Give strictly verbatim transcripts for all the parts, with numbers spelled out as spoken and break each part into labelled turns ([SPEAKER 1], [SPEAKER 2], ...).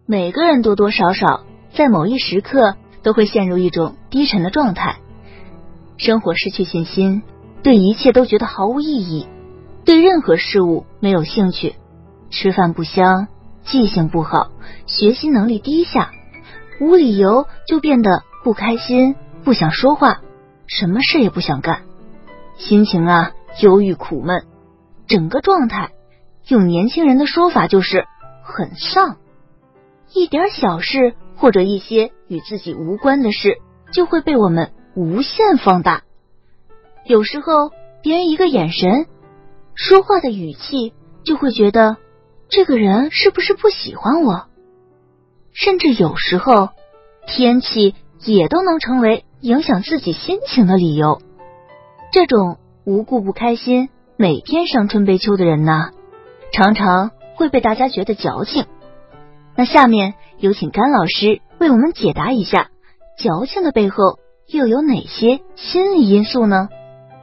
[SPEAKER 1] 每个人多多少少在某一时刻都会陷入一种低沉的状态，生活失去信心，对一切都觉得毫无意义，对任何事物没有兴趣，吃饭不香，记性不好，学习能力低下，无理由就变得不开心，不想说话，什么事也不想干，心情啊忧郁苦闷，整个状态用年轻人的说法就是很丧。一点小事或者一些与自己无关的事就会被我们无限放大，有时候别人一个眼神，说话的语气，就会觉得这个人是不是不喜欢我，甚至有时候天气也都能成为影响自己心情的理由。这种无故不开心，每天伤春悲秋的人呢，常常会被大家觉得矫情。那下面有请甘老师为我们解答一下，矫情的背后又有哪些心理因素呢？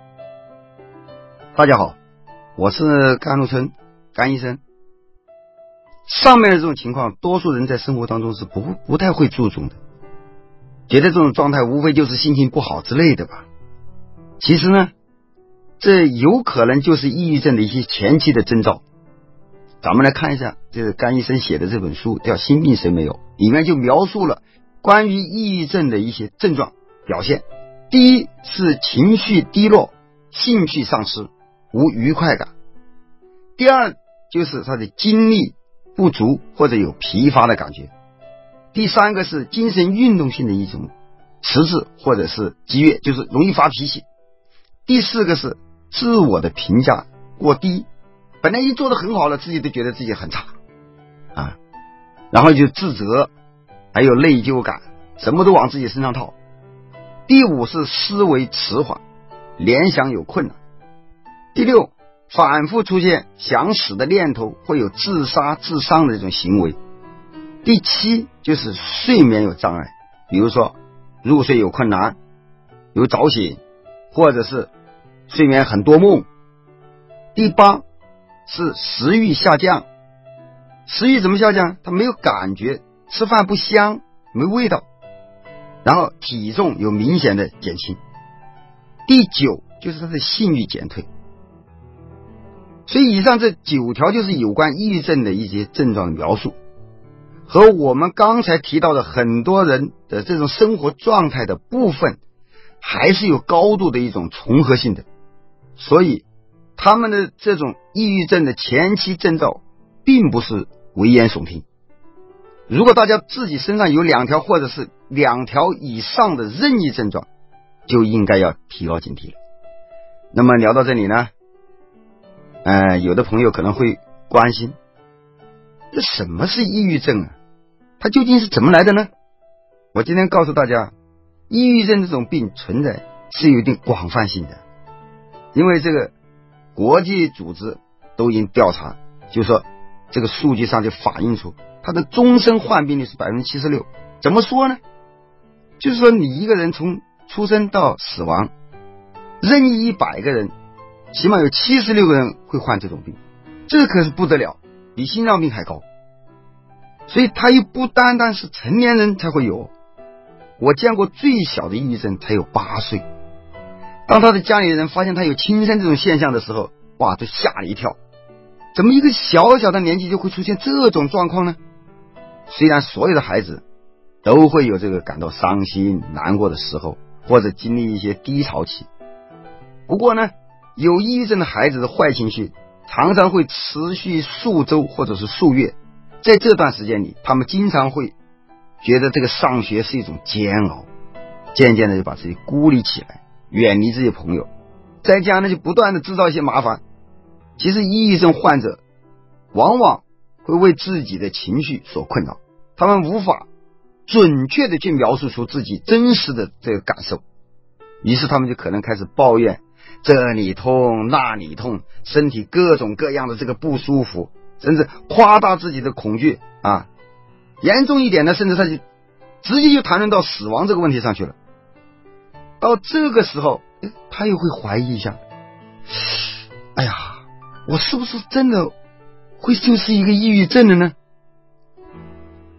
[SPEAKER 2] 大家好，我是甘露春甘医生。上面的这种情况，多数人在生活当中是不不太会注重的，觉得这种状态无非就是心情不好之类的吧。其实呢，这有可能就是抑郁症的一些前期的征兆。咱们来看一下这个甘医生写的这本书叫《心病谁没有》，里面就描述了关于抑郁症的一些症状表现。第一是情绪低落，兴趣丧失，无愉快感。第二就是他的精力不足或者有疲乏的感觉。第三个是精神运动性的一种迟滞或者是激越，就是容易发脾气。第四个是自我的评价过低，本来已经做得很好了，自己都觉得自己很差啊，然后就自责，还有内疚感，什么都往自己身上套。第五是思维迟缓，联想有困难。第六，反复出现想死的念头，会有自杀自伤的这种行为。第七就是睡眠有障碍，比如说入睡有困难，有早醒，或者是睡眠很多梦。第八是食欲下降，食欲怎么下降？他没有感觉，吃饭不香，没味道，然后体重有明显的减轻。第九就是他的性欲减退。所以以上这九条就是有关抑郁症的一些症状的描述，和我们刚才提到的很多人的这种生活状态的部分还是有高度的一种重合性的，所以他们的这种抑郁症的前期征兆并不是危言耸听。如果大家自己身上有两条或者是两条以上的任意症状，就应该要提高警惕了。那么聊到这里呢，呃，有的朋友可能会关心，这什么是抑郁症啊？它究竟是怎么来的呢？我今天告诉大家，抑郁症这种病存在是有一定广泛性的，因为这个国际组织都已经调查，就是说这个数据上就反映出它的终身患病率是 百分之七十六。 怎么说呢？就是说你一个人从出生到死亡，任意一百个人起码有七十六个人会患这种病，这可是不得了，比心脏病还高。所以它又不单单是成年人才会有，我见过最小的抑郁症才有八岁。当他的家里人发现他有轻生这种现象的时候，哇，都吓了一跳，怎么一个小小的年纪就会出现这种状况呢？虽然所有的孩子都会有这个感到伤心难过的时候，或者经历一些低潮期，不过呢，有抑郁症的孩子的坏情绪常常会持续数周或者是数月，在这段时间里，他们经常会觉得这个上学是一种煎熬，渐渐的就把自己孤立起来，远离这些朋友，在家呢就不断的制造一些麻烦。其实抑郁症患者往往会为自己的情绪所困扰，他们无法准确的去描述出自己真实的这个感受，于是他们就可能开始抱怨这里痛那里痛，身体各种各样的这个不舒服，甚至夸大自己的恐惧啊，严重一点呢，甚至他就直接就谈论到死亡这个问题上去了。到这个时候他又会怀疑一下，哎呀，我是不是真的会就是一个抑郁症的呢？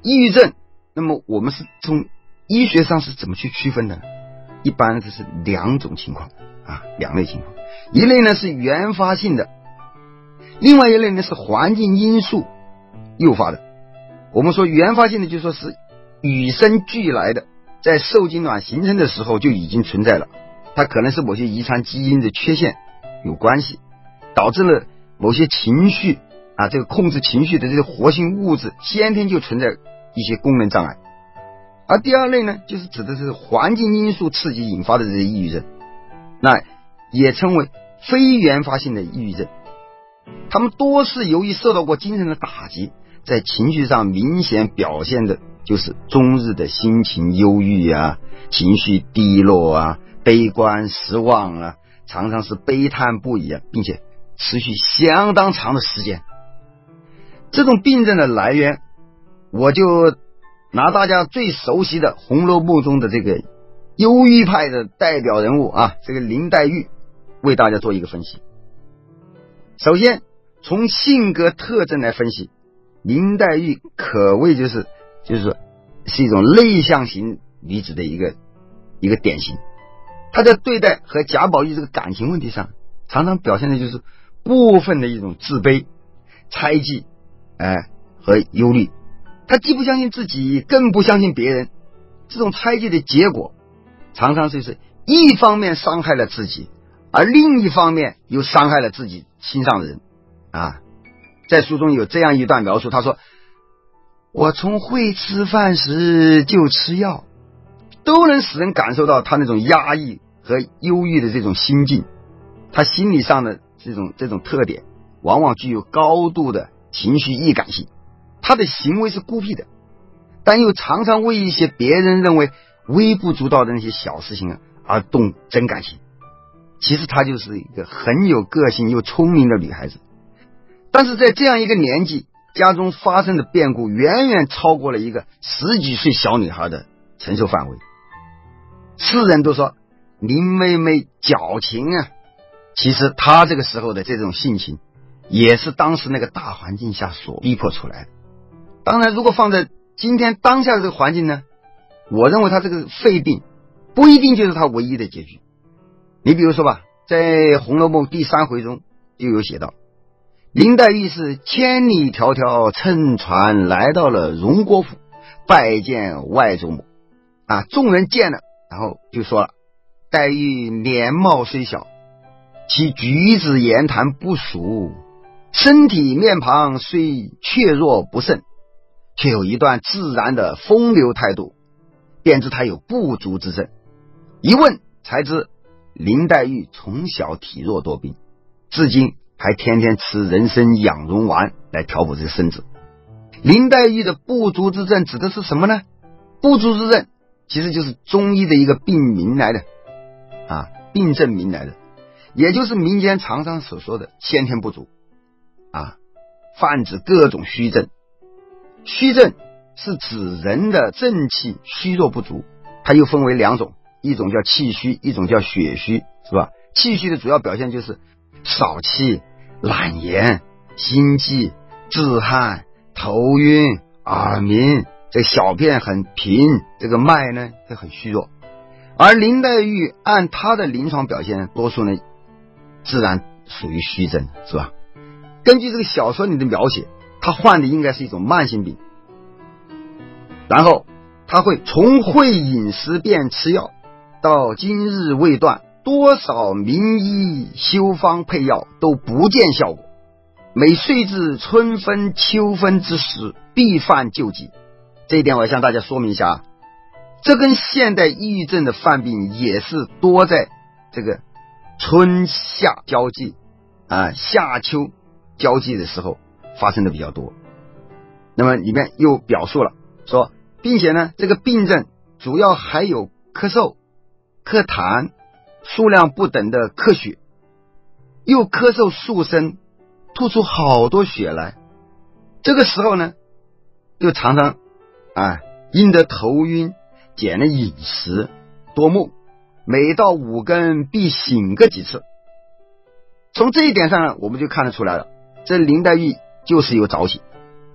[SPEAKER 2] 抑郁症，那么我们是从医学上是怎么去区分的呢？一般这是两种情况啊，两类情况。一类呢是原发性的，另外一类呢是环境因素诱发的。我们说原发性的就说是与生俱来的，在受精卵形成的时候就已经存在了，它可能是某些遗传基因的缺陷有关系，导致了某些情绪啊，这个控制情绪的这个活性物质先天就存在一些功能障碍。而第二类呢，就是指的是环境因素刺激引发的这些抑郁症，那也称为非原发性的抑郁症。他们多是由于受到过精神的打击，在情绪上明显表现的就是终日的心情忧郁啊，情绪低落啊，悲观失望啊，常常是悲叹不已啊，并且持续相当长的时间。这种病症的来源，我就拿大家最熟悉的《红楼梦》中的这个忧郁派的代表人物啊，这个林黛玉为大家做一个分析。首先从性格特征来分析，林黛玉可谓就是就是说是一种内向型女子的一个一个典型。她在对待和贾宝玉这个感情问题上，常常表现的就是部分的一种自卑、猜忌，哎和忧虑。她既不相信自己，更不相信别人。这种猜忌的结果，常常就是一方面伤害了自己，而另一方面又伤害了自己心上的人啊。在书中有这样一段描述，他说：我从会吃饭时就吃药，都能使人感受到他那种压抑和忧郁的这种心境。他心理上的这种这种特点，往往具有高度的情绪易感性。他的行为是孤僻的，但又常常为一些别人认为微不足道的那些小事情而动真感情。其实她就是一个很有个性又聪明的女孩子，但是在这样一个年纪，家中发生的变故远远超过了一个十几岁小女孩的承受范围。世人都说林妹妹矫情啊，其实她这个时候的这种性情也是当时那个大环境下所逼迫出来的。当然如果放在今天当下的这个环境呢，我认为她这个肺病不一定就是她唯一的结局。你比如说吧，在《红楼梦》第三回中就有写到，林黛玉是千里迢迢乘船来到了荣国府，拜见外祖母啊。众人见了，然后就说了，黛玉年貌虽小，其举止言谈不俗，身体面庞虽怯弱不甚，却有一段自然的风流态度，便知她有不足之症。一问才知林黛玉从小体弱多病，至今还天天吃人参养荣丸来调补这个身子。林黛玉的不足之症指的是什么呢？不足之症其实就是中医的一个病名来的啊，病症名来的，也就是民间常常所说的先天不足啊，泛指各种虚症。虚症是指人的正气虚弱不足，它又分为两种，一种叫气虚，一种叫血虚，是吧？气虚的主要表现就是少气、懒言、心悸、自汗、头晕、耳鸣，这小便很频，这个脉呢就很虚弱。而林黛玉按她的临床表现，多数呢自然属于虚症，是吧？根据这个小说里的描写，她患的应该是一种慢性病，然后她会从会饮食便吃药，到今日未断，多少名医修方配药都不见效果，每岁至春分秋分之时必犯旧疾。这一点我要向大家说明一下，这跟现代抑郁症的犯病也是多在这个春夏交际啊，夏秋交际的时候发生的比较多。那么里面又表述了说，并且呢这个病症主要还有咳嗽、咳痰、数量不等的咳血，又咳嗽数声，吐出好多血来。这个时候呢又常常啊因得头晕，减了饮食，多梦，每到五更必醒个几次。从这一点上呢，我们就看得出来了，这林黛玉就是有早起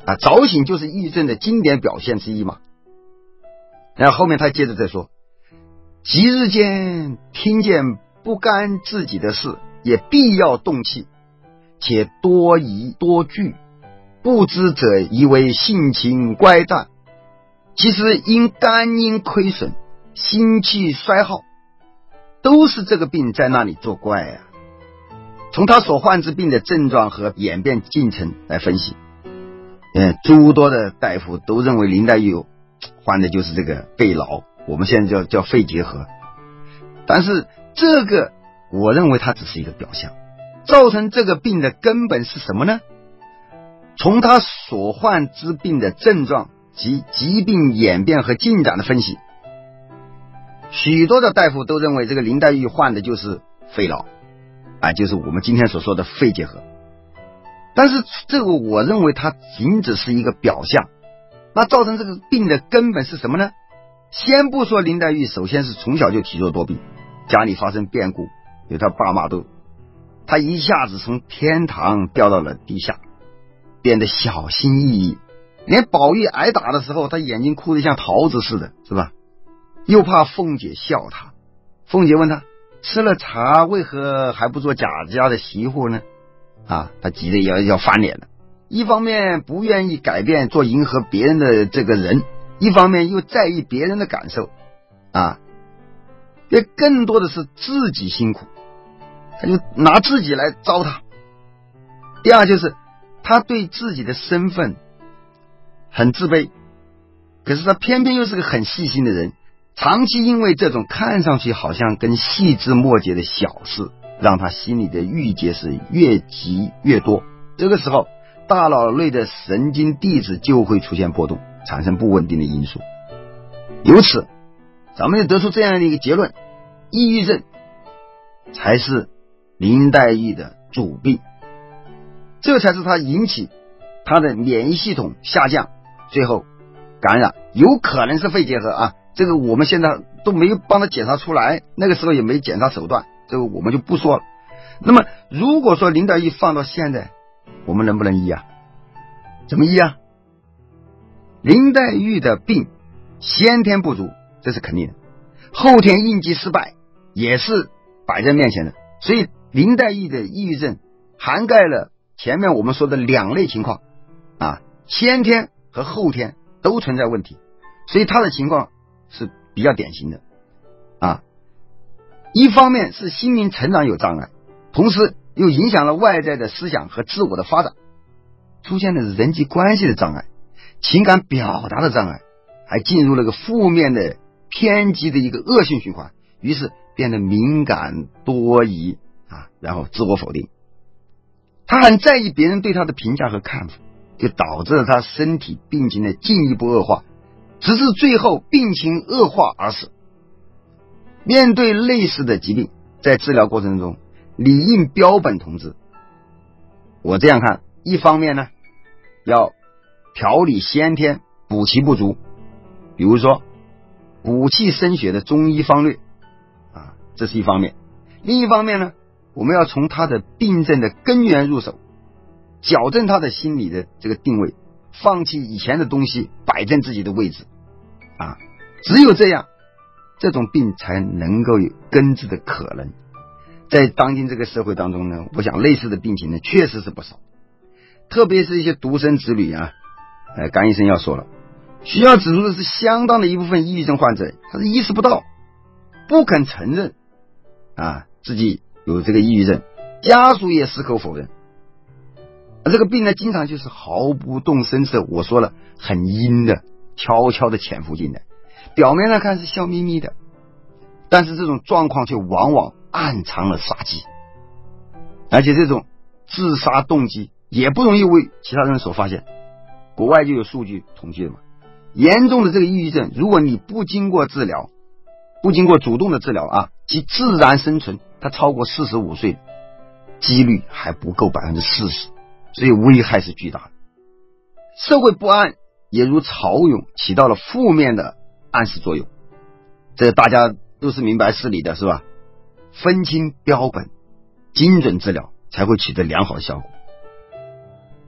[SPEAKER 2] 啊，早醒就是抑郁症的经典表现之一嘛。然后后面他接着再说，即日间听见不干自己的事，也必要动气，且多疑多惧，不知者以为性情乖淡，其实因肝阴亏损，心气衰耗，都是这个病在那里作怪啊。从他所患之病的症状和演变进程来分析，呃，诸多的大夫都认为林黛玉患的就是这个肺痨，我们现在叫叫肺结核。但是这个我认为它只是一个表象，造成这个病的根本是什么呢？从他所患之病的症状及疾病演变和进展的分析，许多的大夫都认为这个林黛玉患的就是肺痨啊，就是我们今天所说的肺结核。但是这个我认为它仅只是一个表象，那造成这个病的根本是什么呢？先不说林黛玉首先是从小就体弱多病，家里发生变故，有他爸妈都，他一下子从天堂掉到了地下，变得小心翼翼，连宝玉挨打的时候他眼睛哭得像桃子似的，是吧？又怕凤姐笑他，凤姐问他吃了茶为何还不做贾家的媳妇呢？啊，他急得要要翻脸了，一方面不愿意改变做迎合别人的这个人，一方面又在意别人的感受啊，也更多的是自己辛苦，他就拿自己来糟蹋。第二就是他对自己的身份很自卑，可是他偏偏又是个很细心的人，长期因为这种看上去好像跟细枝末节的小事，让他心里的郁结是越积越多。这个时候大脑内的神经递质就会出现波动，产生不稳定的因素。由此咱们就得出这样的一个结论，抑郁症才是林黛玉的主病，这才是他引起他的免疫系统下降，最后感染，有可能是肺结核啊，这个我们现在都没有帮他检查出来，那个时候也没检查手段，这个我们就不说了。那么如果说林黛玉放到现在，我们能不能医啊？怎么医啊？林黛玉的病先天不足，这是肯定的，后天应激失败也是摆在面前的，所以林黛玉的抑郁症涵盖了前面我们说的两类情况啊，先天和后天都存在问题，所以他的情况是比较典型的啊。一方面是心灵成长有障碍，同时又影响了外在的思想和自我的发展，出现了人际关系的障碍，情感表达的障碍，还进入了个负面的偏激的一个恶性循环，于是变得敏感多疑啊，然后自我否定。他很在意别人对他的评价和看法，就导致了他身体病情的进一步恶化，直至最后病情恶化而死。面对类似的疾病，在治疗过程中理应标本同治。我这样看，一方面呢，要调理先天补其不足，比如说补气生血的中医方略啊，这是一方面。另一方面呢，我们要从他的病症的根源入手，矫正他的心理的这个定位，放弃以前的东西，摆正自己的位置啊，只有这样，这种病才能够有根治的可能。在当今这个社会当中呢，我想类似的病情呢确实是不少，特别是一些独生子女啊，呃，甘医生要说了，需要指出的是，相当的一部分抑郁症患者他是意识不到，不肯承认啊自己有这个抑郁症，家属也矢口否认。而这个病呢，经常就是毫不动声色，我说了很阴的，悄悄的潜伏进来，表面上看是笑眯眯的，但是这种状况却往往暗藏了杀机，而且这种自杀动机也不容易为其他人所发现。国外就有数据统计了嘛，严重的这个抑郁症，如果你不经过治疗，不经过主动的治疗啊，其自然生存，它超过四十五岁几率还不够百分之四十，所以危害是巨大的。社会不安也如潮涌起到了负面的暗示作用，这大家都是明白事理的，是吧？分清标本，精准治疗才会取得良好的效果。好，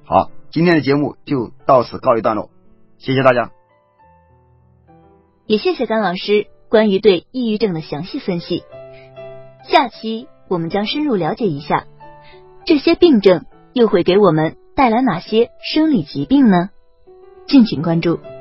[SPEAKER 2] 今天的节目就到此告一段落，谢谢大家。
[SPEAKER 1] 也谢谢甘老师关于对抑郁症的详细分析。下期我们将深入了解一下这些病症又会给我们带来哪些生理疾病呢？敬请关注。